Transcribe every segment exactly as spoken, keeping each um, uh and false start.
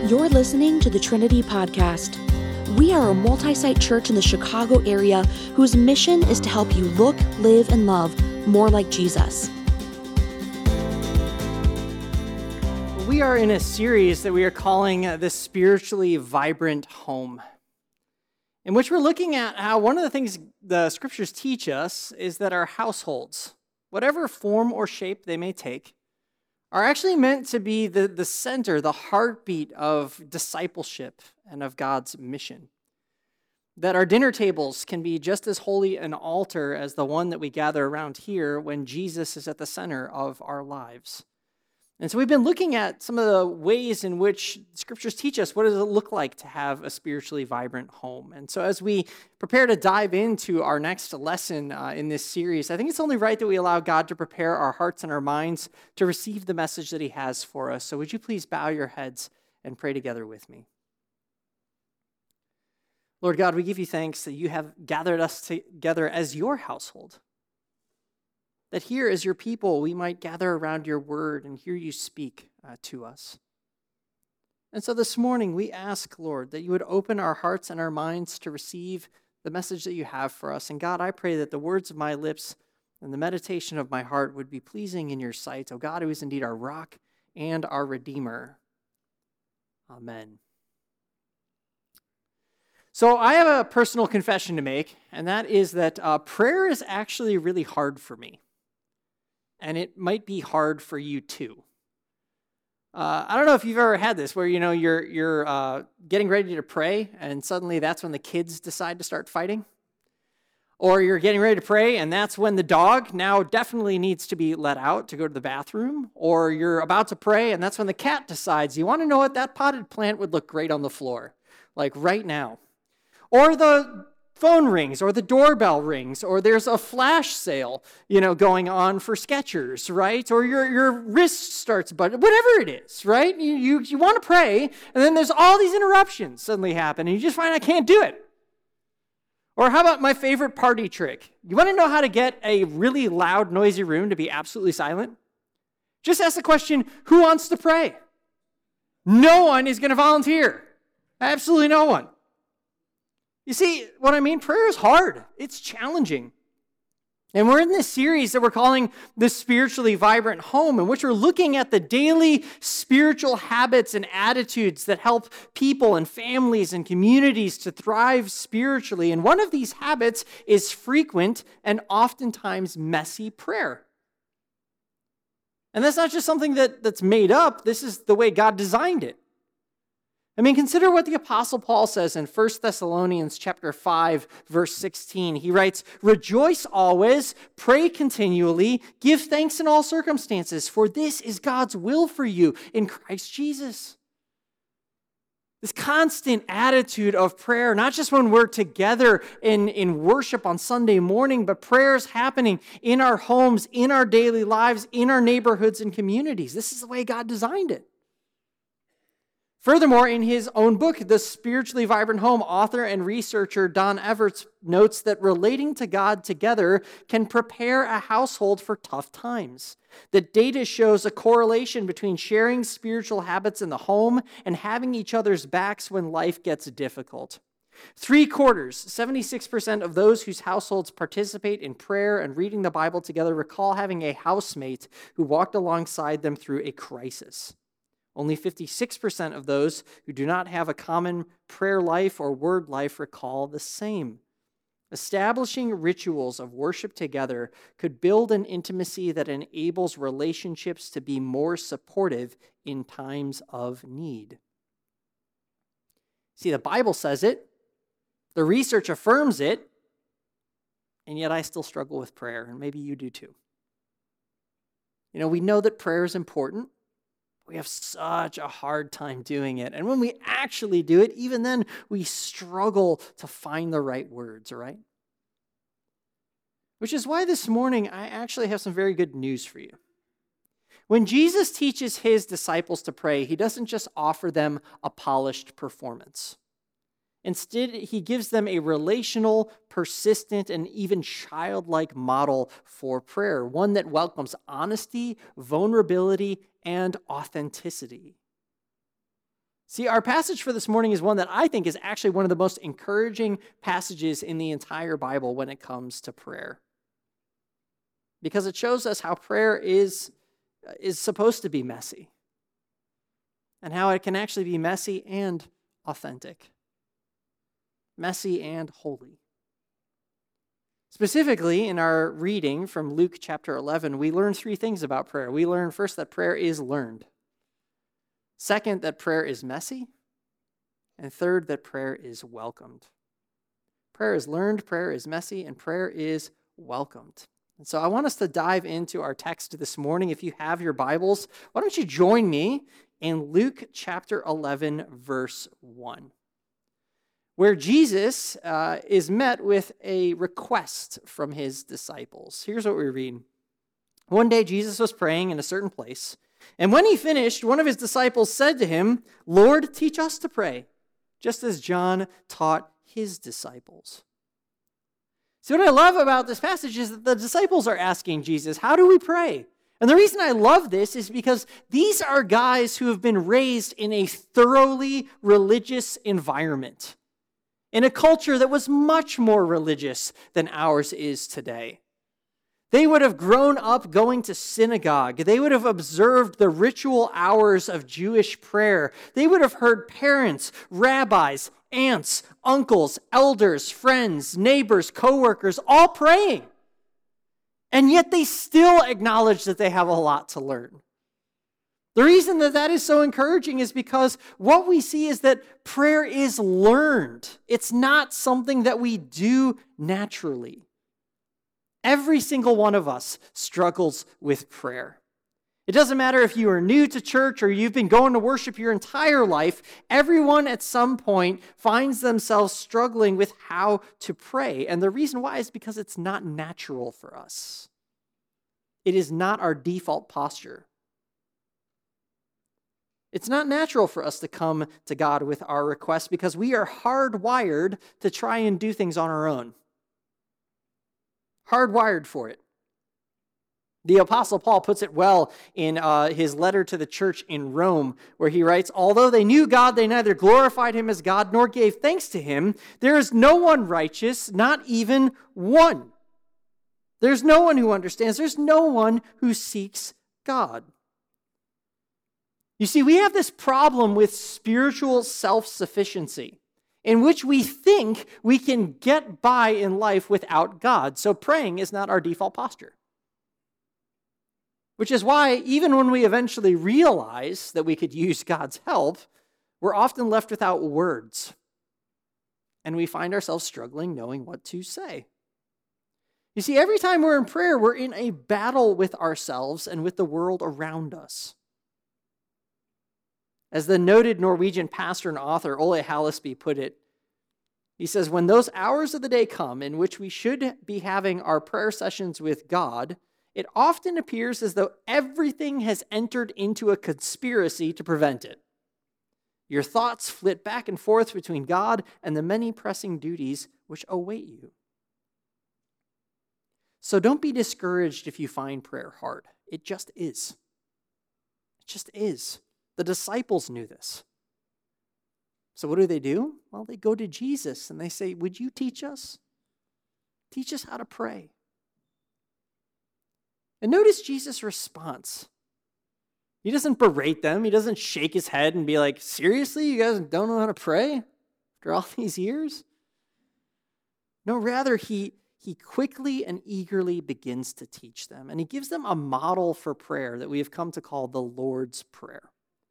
You're listening to the Trinity Podcast. We are a multi-site church in the Chicago area whose mission is to help you look, live, and love more like Jesus. We are in a series that we are calling uh, the Spiritually Vibrant Home, in which we're looking at how one of the things the scriptures teach us is that our households, whatever form or shape they may take, are actually meant to be the, the center, the heartbeat of discipleship and of God's mission. That our dinner tables can be just as holy an altar as the one that we gather around here when Jesus is at the center of our lives. And so we've been looking at some of the ways in which scriptures teach us what does it look like to have a spiritually vibrant home. And so as we prepare to dive into our next lesson uh, in this series, I think it's only right that we allow God to prepare our hearts and our minds to receive the message that he has for us. So would you please bow your heads and pray together with me? Lord God, we give you thanks that you have gathered us together as your household. That here as your people, we might gather around your word and hear you speak uh, to us. And so this morning, we ask, Lord, that you would open our hearts and our minds to receive the message that you have for us. And God, I pray that the words of my lips and the meditation of my heart would be pleasing in your sight, O God, who is indeed our rock and our Redeemer. Amen. So I have a personal confession to make, and that is that uh, prayer is actually really hard for me. And it might be hard for you too. Uh, I don't know if you've ever had this, where you know you're you're uh, getting ready to pray, and suddenly that's when the kids decide to start fighting, or you're getting ready to pray, and that's when the dog now definitely needs to be let out to go to the bathroom, or you're about to pray, and that's when the cat decides, you want to know what, that potted plant would look great on the floor, like right now, or the phone rings, or the doorbell rings, or there's a flash sale, you know, going on for Skechers, right? Or your your wrist starts buttoning, whatever it is, right? You, you you want to pray, and then there's all these interruptions suddenly happen, and you just find I can't do it. Or how about my favorite party trick? You want to know how to get a really loud, noisy room to be absolutely silent? Just ask the question, who wants to pray? No one is going to volunteer. Absolutely no one. You see what I mean? Prayer is hard. It's challenging. And we're in this series that we're calling the Spiritually Vibrant Home, in which we're looking at the daily spiritual habits and attitudes that help people and families and communities to thrive spiritually. And one of these habits is frequent and oftentimes messy prayer. And that's not just something that, that's made up. This is the way God designed it. I mean, consider what the Apostle Paul says in First Thessalonians chapter five, verse sixteen. He writes, "Rejoice always, pray continually, give thanks in all circumstances, for this is God's will for you in Christ Jesus." This constant attitude of prayer, not just when we're together in, in worship on Sunday morning, but prayers happening in our homes, in our daily lives, in our neighborhoods and communities. This is the way God designed it. Furthermore, in his own book, The Spiritually Vibrant Home, author and researcher Don Everts notes that relating to God together can prepare a household for tough times. The data shows a correlation between sharing spiritual habits in the home and having each other's backs when life gets difficult. Three quarters, seventy-six percent of those whose households participate in prayer and reading the Bible together recall having a housemate who walked alongside them through a crisis. Only fifty-six percent of those who do not have a common prayer life or word life recall the same. Establishing rituals of worship together could build an intimacy that enables relationships to be more supportive in times of need. See, the Bible says it, the research affirms it, and yet I still struggle with prayer, and maybe you do too. You know, we know that prayer is important. We have such a hard time doing it. And when we actually do it, even then, we struggle to find the right words, right? Which is why this morning, I actually have some very good news for you. When Jesus teaches his disciples to pray, he doesn't just offer them a polished performance. Instead, he gives them a relational, persistent, and even childlike model for prayer, one that welcomes honesty, vulnerability, and authenticity. See, our passage for this morning is one that I think is actually one of the most encouraging passages in the entire Bible when it comes to prayer. Because it shows us how prayer is, is supposed to be messy. And how it can actually be messy and authentic. Messy and holy. Specifically, in our reading from Luke chapter eleven, we learn three things about prayer. We learn first that prayer is learned. Second, that prayer is messy. And third, that prayer is welcomed. Prayer is learned, prayer is messy, and prayer is welcomed. And so I want us to dive into our text this morning. If you have your Bibles, why don't you join me in Luke chapter eleven, verse one, where Jesus uh, is met with a request from his disciples. Here's what we read. One day Jesus was praying in a certain place, and when he finished, one of his disciples said to him, "Lord, teach us to pray, just as John taught his disciples." See, what I love about this passage is that the disciples are asking Jesus, how do we pray? And the reason I love this is because these are guys who have been raised in a thoroughly religious environment, in a culture that was much more religious than ours is today. They would have grown up going to synagogue. They would have observed the ritual hours of Jewish prayer. They would have heard parents, rabbis, aunts, uncles, elders, friends, neighbors, coworkers, all praying. And yet they still acknowledge that they have a lot to learn. The reason that that is so encouraging is because what we see is that prayer is learned. It's not something that we do naturally. Every single one of us struggles with prayer. It doesn't matter if you are new to church or you've been going to worship your entire life. Everyone at some point finds themselves struggling with how to pray. And the reason why is because it's not natural for us. It is not our default posture. It's not natural for us to come to God with our requests because we are hardwired to try and do things on our own. Hardwired for it. The Apostle Paul puts it well in uh, his letter to the church in Rome, where he writes, "Although they knew God, they neither glorified him as God nor gave thanks to him. There is no one righteous, not even one. There's no one who understands. There's no one who seeks God." You see, we have this problem with spiritual self-sufficiency, in which we think we can get by in life without God. So praying is not our default posture. Which is why, even when we eventually realize that we could use God's help, we're often left without words. And we find ourselves struggling knowing what to say. You see, every time we're in prayer, we're in a battle with ourselves and with the world around us. As the noted Norwegian pastor and author Ole Hallesby put it, he says, "When those hours of the day come in which we should be having our prayer sessions with God, it often appears as though everything has entered into a conspiracy to prevent it. Your thoughts flit back and forth between God and the many pressing duties which await you." So don't be discouraged if you find prayer hard. It just is. It just is. The disciples knew this. So what do they do? Well, they go to Jesus and they say, "Would you teach us? Teach us how to pray." And notice Jesus' response. He doesn't berate them. He doesn't shake his head and be like, "Seriously, you guys don't know how to pray after all these years?" No, rather, he, he quickly and eagerly begins to teach them. And he gives them a model for prayer that we have come to call the Lord's Prayer.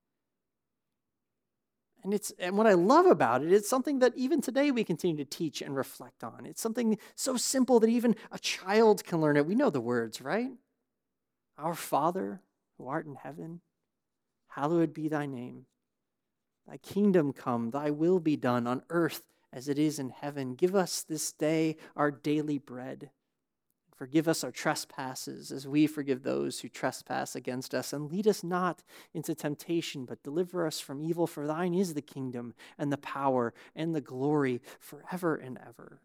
And it's and what I love about it, it's something that even today we continue to teach and reflect on. It's something so simple that even a child can learn it. We know the words, right? "Our Father, who art in heaven, hallowed be thy name. Thy kingdom come, thy will be done on earth as it is in heaven. Give us this day our daily bread. Forgive us our trespasses as we forgive those who trespass against us. And lead us not into temptation, but deliver us from evil. For thine is the kingdom and the power and the glory forever and ever."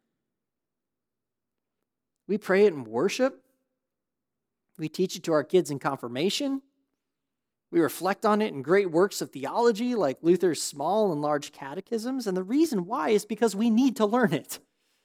We pray it in worship. We teach it to our kids in confirmation. We reflect on it in great works of theology like Luther's small and large catechisms, and the reason why is because we need to learn it.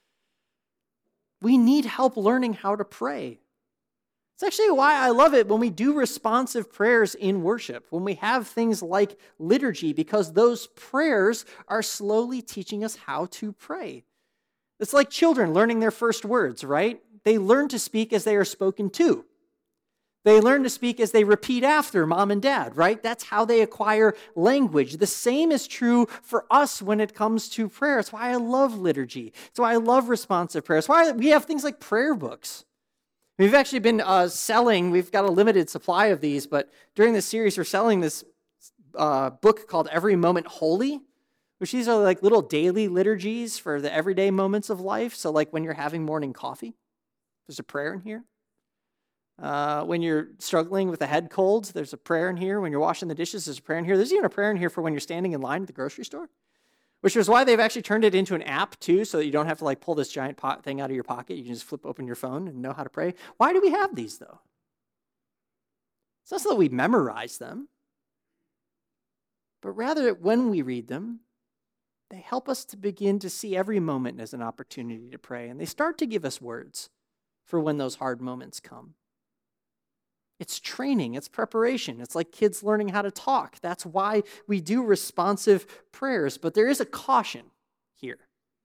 We need help learning how to pray. It's actually why I love it when we do responsive prayers in worship, when we have things like liturgy, because those prayers are slowly teaching us how to pray. It's like children learning their first words, right? They learn to speak as they are spoken to. They learn to speak as they repeat after mom and dad, right? That's how they acquire language. The same is true for us when it comes to prayer. It's why I love liturgy. It's why I love responsive prayer. It's why we have things like prayer books. We've actually been uh, selling, we've got a limited supply of these, but during this series, we're selling this uh, book called Every Moment Holy, which these are like little daily liturgies for the everyday moments of life. So like when you're having morning coffee, there's a prayer in here. Uh, when you're struggling with a head cold, there's a prayer in here. When you're washing the dishes, there's a prayer in here. There's even a prayer in here for when you're standing in line at the grocery store, which is why they've actually turned it into an app too, so that you don't have to like pull this giant pot thing out of your pocket. You can just flip open your phone and know how to pray. Why do we have these though? It's not so that we memorize them, but rather when we read them, they help us to begin to see every moment as an opportunity to pray, and they start to give us words for when those hard moments come. It's training, it's preparation. It's like kids learning how to talk. That's why we do responsive prayers, but there is a caution here.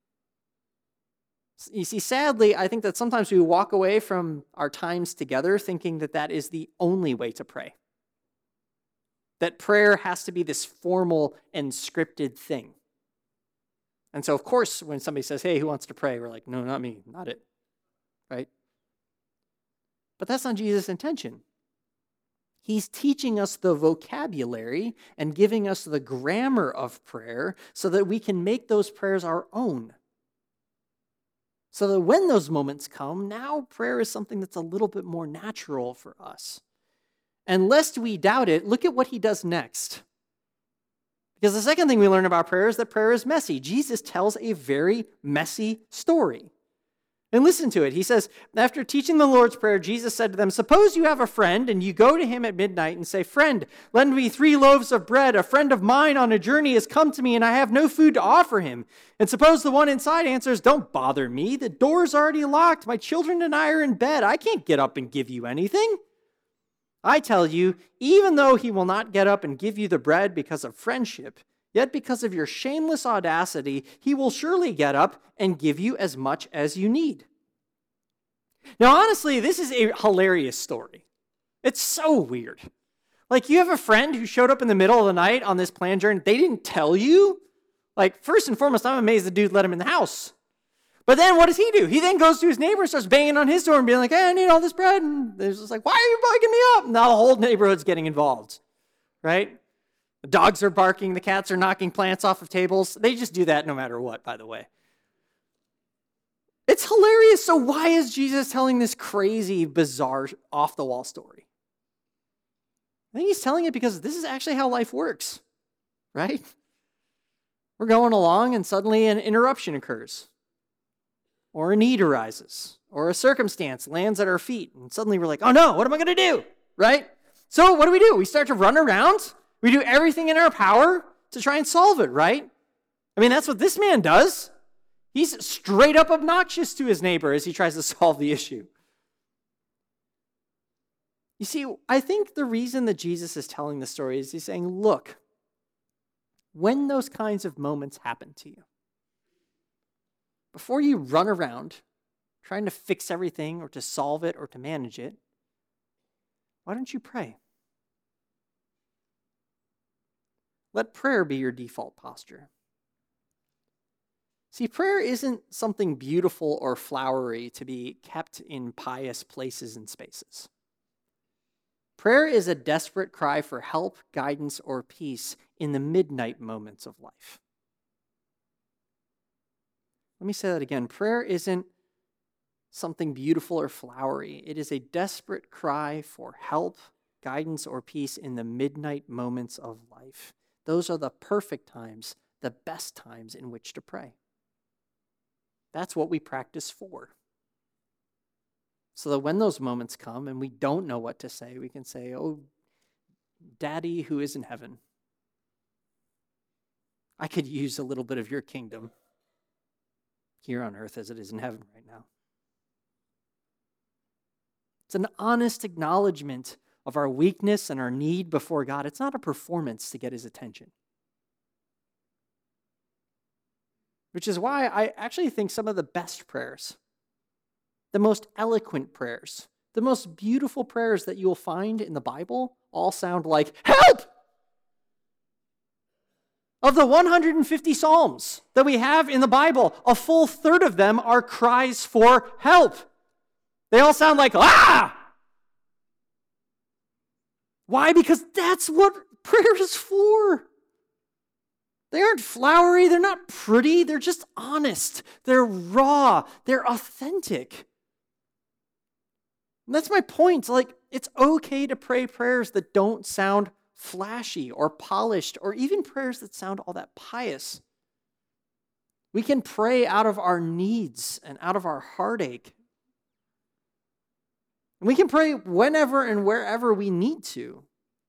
You see, sadly, I think that sometimes we walk away from our times together thinking that that is the only way to pray. That prayer has to be this formal and scripted thing. And so, of course, when somebody says, hey, who wants to pray? We're like, no, not me, not it, right? But that's not Jesus' intention. He's teaching us the vocabulary and giving us the grammar of prayer so that we can make those prayers our own. So that when those moments come, now prayer is something that's a little bit more natural for us. And lest we doubt it, look at what he does next. Because the second thing we learn about prayer is that prayer is messy. Jesus tells a very messy story. And listen to it. He says, after teaching the Lord's Prayer, Jesus said to them, suppose you have a friend and you go to him at midnight and say, friend, lend me three loaves of bread. A friend of mine on a journey has come to me and I have no food to offer him. And suppose the one inside answers, don't bother me. The door's already locked. My children and I are in bed. I can't get up and give you anything. I tell you, even though he will not get up and give you the bread because of friendship, yet because of your shameless audacity, he will surely get up and give you as much as you need. Now, honestly, this is a hilarious story. It's so weird. Like, you have a friend who showed up in the middle of the night on this planned journey. They didn't tell you. Like, first and foremost, I'm amazed the dude let him in the house. But then what does he do? He then goes to his neighbor and starts banging on his door and being like, hey, I need all this bread. And they're just like, why are you bugging me up? And now the whole neighborhood's getting involved, right? The dogs are barking. The cats are knocking plants off of tables. They just do that no matter what, by the way. It's hilarious. So why is Jesus telling this crazy, bizarre, off-the-wall story? I think he's telling it because this is actually how life works, right? We're going along and suddenly an interruption occurs, or a need arises, or a circumstance lands at our feet, and suddenly we're like, oh no, what am I going to do, right? So what do we do? We start to run around. We do everything in our power to try and solve it, right? I mean, that's what this man does. He's straight up obnoxious to his neighbor as he tries to solve the issue. You see, I think the reason that Jesus is telling the story is he's saying, look, when those kinds of moments happen to you, before you run around trying to fix everything or to solve it or to manage it, why don't you pray? Let prayer be your default posture. See, prayer isn't something beautiful or flowery to be kept in pious places and spaces. Prayer is a desperate cry for help, guidance, or peace in the midnight moments of life. Let me say that again. Prayer isn't something beautiful or flowery. It is a desperate cry for help, guidance, or peace in the midnight moments of life. Those are the perfect times, the best times in which to pray. That's what we practice for. So that when those moments come and we don't know what to say, we can say, oh, Daddy who is in heaven, I could use a little bit of your kingdom here on earth as it is in heaven right now. It's an honest acknowledgement of our weakness and our need before God. It's not a performance to get his attention. Which is why I actually think some of the best prayers, the most eloquent prayers, the most beautiful prayers that you'll find in the Bible all sound like, help! Of the one hundred fifty Psalms that we have in the Bible, a full third of them are cries for help. They all sound like, ah! Why? Because that's what prayer is for. They aren't flowery, they're not pretty, they're just honest, they're raw, they're authentic. And that's my point. Like, it's okay to pray prayers that don't sound flashy or polished, or even prayers that sound all that pious. We can pray out of our needs and out of our heartache. And we can pray whenever and wherever we need to.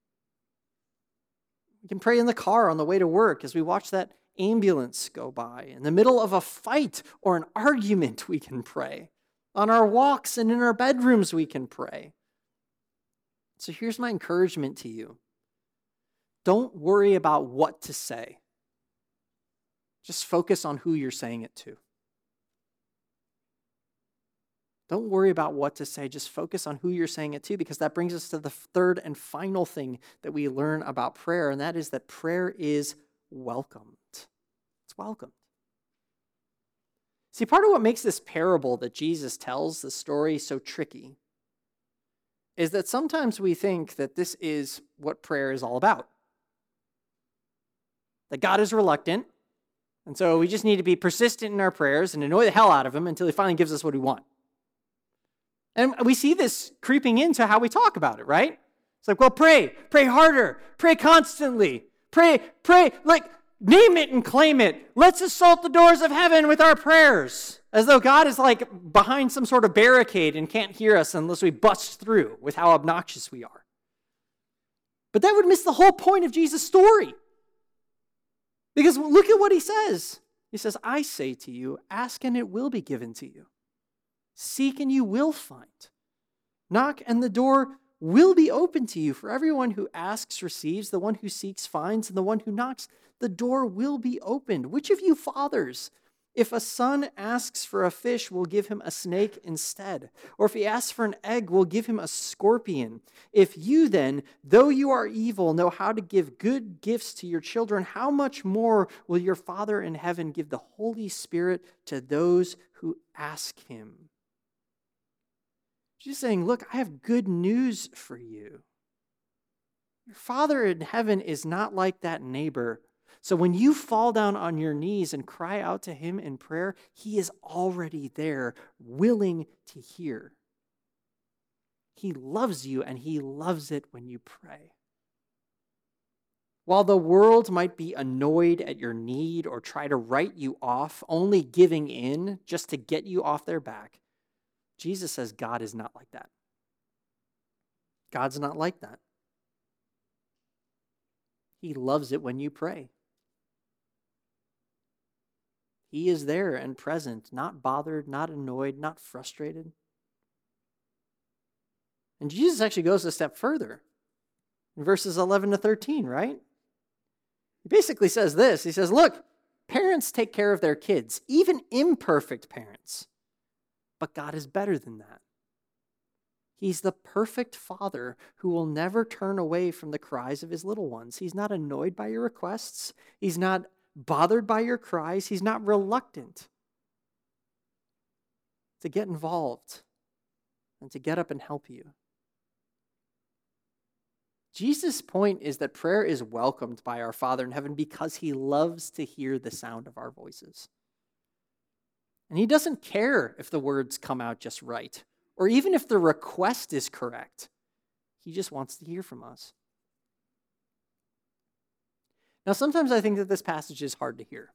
We can pray in the car on the way to work as we watch that ambulance go by. In the middle of a fight or an argument, we can pray. On our walks and in our bedrooms, we can pray. So here's my encouragement to you. Don't worry about what to say. Just focus on who you're saying it to. Don't worry about what to say. Just focus on who you're saying it to, because that brings us to the third and final thing that we learn about prayer, and that is that prayer is welcomed. It's welcomed. See, part of what makes this parable that Jesus tells, the story, so tricky is that sometimes we think that this is what prayer is all about. That God is reluctant, and so we just need to be persistent in our prayers and annoy the hell out of him until he finally gives us what we want. And we see this creeping into how we talk about it, right? It's like, well, pray, pray harder, pray constantly, pray, pray, like, name it and claim it. Let's assault the doors of heaven with our prayers, as though God is like behind some sort of barricade and can't hear us unless we bust through with how obnoxious we are. But that would miss the whole point of Jesus' story. Because look at what he says. He says, I say to you, ask and it will be given to you. Seek and you will find. Knock and the door will be open to you. For everyone who asks receives, the one who seeks finds, and the one who knocks, the door will be opened. Which of you fathers, if a son asks for a fish, will give him a snake instead? Or if he asks for an egg, will give him a scorpion? If you then, though you are evil, know how to give good gifts to your children, how much more will your Father in heaven give the Holy Spirit to those who ask him? She's saying, look, I have good news for you. Your Father in heaven is not like that neighbor. So when you fall down on your knees and cry out to him in prayer, he is already there, willing to hear. He loves you, and he loves it when you pray. While the world might be annoyed at your need or try to write you off, only giving in just to get you off their back, Jesus says God is not like that. God's not like that. He loves it when you pray. He is there and present, not bothered, not annoyed, not frustrated. And Jesus actually goes a step further in verses eleven to thirteen, right? He basically says this. He says, look, parents take care of their kids, even imperfect parents. But God is better than that. He's the perfect father who will never turn away from the cries of his little ones. He's not annoyed by your requests. He's not bothered by your cries. He's not reluctant to get involved and to get up and help you. Jesus' point is that prayer is welcomed by our Father in heaven because he loves to hear the sound of our voices. And he doesn't care if the words come out just right, or even if the request is correct. He just wants to hear from us. Now, sometimes I think that this passage is hard to hear.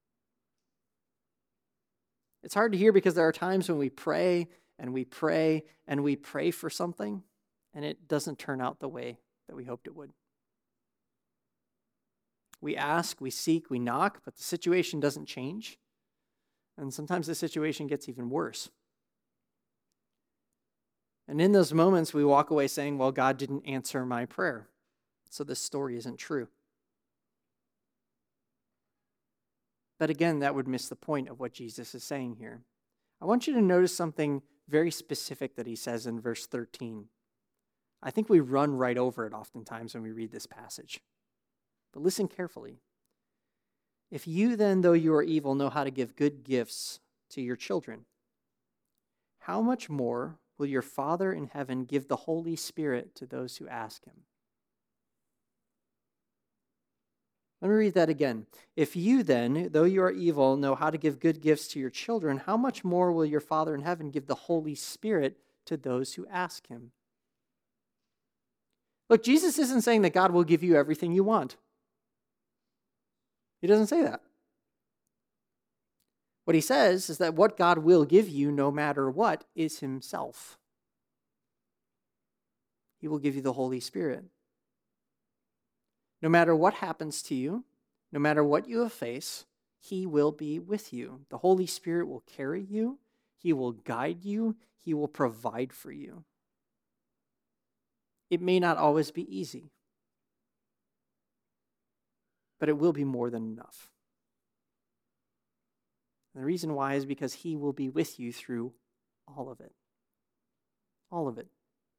It's hard to hear because there are times when we pray and we pray and we pray for something, and it doesn't turn out the way that we hoped it would. We ask, we seek, we knock, but the situation doesn't change. And sometimes the situation gets even worse. And in those moments, we walk away saying, well, God didn't answer my prayer, so this story isn't true. But again, that would miss the point of what Jesus is saying here. I want you to notice something very specific that he says in verse thirteen. I think we run right over it oftentimes when we read this passage. But listen carefully. If you then, though you are evil, know how to give good gifts to your children, how much more will your Father in heaven give the Holy Spirit to those who ask him? Let me read that again. If you then, though you are evil, know how to give good gifts to your children, how much more will your Father in heaven give the Holy Spirit to those who ask him? Look, Jesus isn't saying that God will give you everything you want. He doesn't say that. What he says is that what God will give you, no matter what, is himself. He will give you the Holy Spirit. No matter what happens to you, no matter what you face, he will be with you. The Holy Spirit will carry you. He will guide you. He will provide for you. It may not always be easy, but it will be more than enough. And the reason why is because he will be with you through all of it. All of it.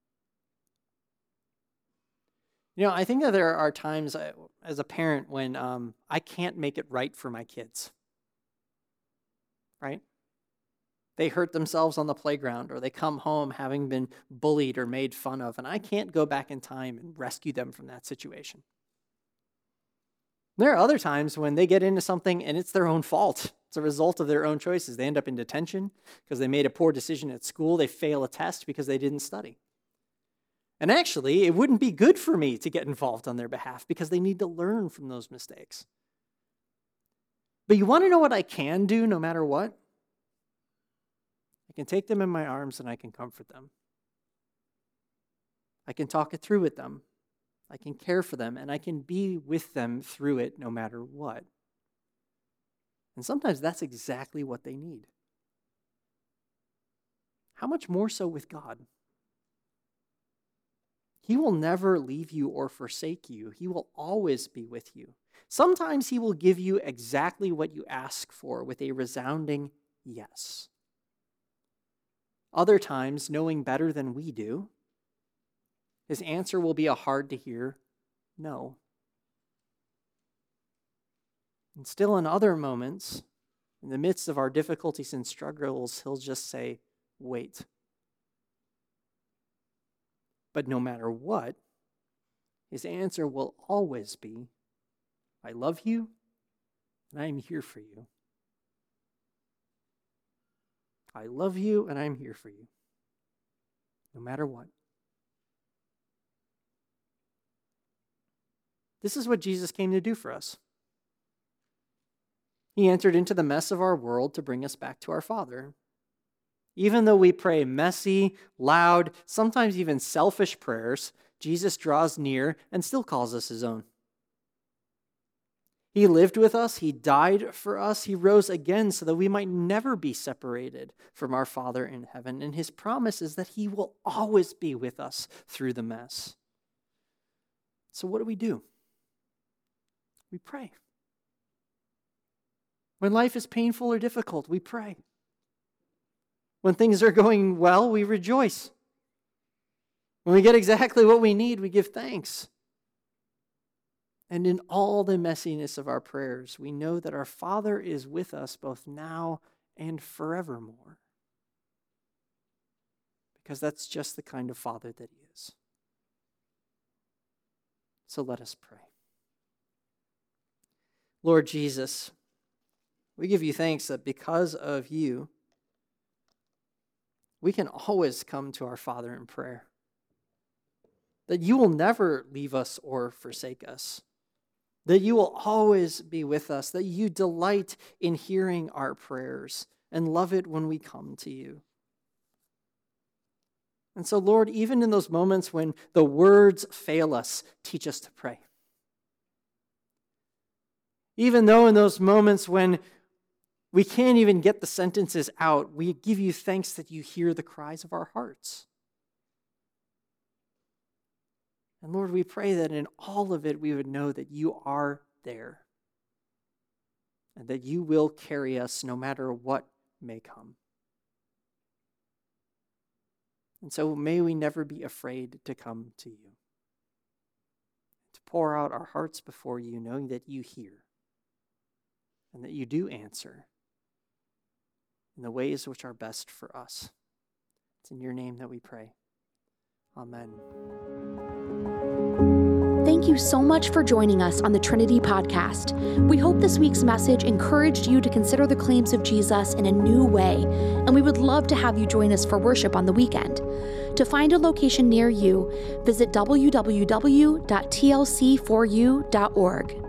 You know, I think that there are times uh, as a parent when um, I can't make it right for my kids, right? They hurt themselves on the playground, or they come home having been bullied or made fun of, and I can't go back in time and rescue them from that situation. There are other times when they get into something and it's their own fault. It's a result of their own choices. They end up in detention because they made a poor decision at school. They fail a test because they didn't study. And actually, it wouldn't be good for me to get involved on their behalf because they need to learn from those mistakes. But you want to know what I can do no matter what? I can take them in my arms and I can comfort them. I can talk it through with them. I can care for them, and I can be with them through it no matter what. And sometimes that's exactly what they need. How much more so with God? He will never leave you or forsake you. He will always be with you. Sometimes he will give you exactly what you ask for with a resounding yes. Other times, knowing better than we do, his answer will be a hard-to-hear no. And still in other moments, in the midst of our difficulties and struggles, he'll just say, wait. But no matter what, his answer will always be, I love you, and I am here for you. I love you, and I am here for you, no matter what. This is what Jesus came to do for us. He entered into the mess of our world to bring us back to our Father. Even though we pray messy, loud, sometimes even selfish prayers, Jesus draws near and still calls us his own. He lived with us, he died for us, he rose again so that we might never be separated from our Father in heaven. And his promise is that he will always be with us through the mess. So what do we do? We pray. When life is painful or difficult, we pray. When things are going well, we rejoice. When we get exactly what we need, we give thanks. And in all the messiness of our prayers, we know that our Father is with us both now and forevermore. Because that's just the kind of Father that he is. So let us pray. Lord Jesus, we give you thanks that because of you, we can always come to our Father in prayer. That you will never leave us or forsake us. That you will always be with us. That you delight in hearing our prayers and love it when we come to you. And so, Lord, even in those moments when the words fail us, teach us to pray. Even though in those moments when we can't even get the sentences out, we give you thanks that you hear the cries of our hearts. And Lord, we pray that in all of it, we would know that you are there and that you will carry us no matter what may come. And so may we never be afraid to come to you, to pour out our hearts before you, knowing that you hear and that you do answer in the ways which are best for us. It's in your name that we pray. Amen. Thank you so much for joining us on the Trinity Podcast. We hope this week's message encouraged you to consider the claims of Jesus in a new way, and we would love to have you join us for worship on the weekend. To find a location near you, visit w w w dot t l c four u dot org.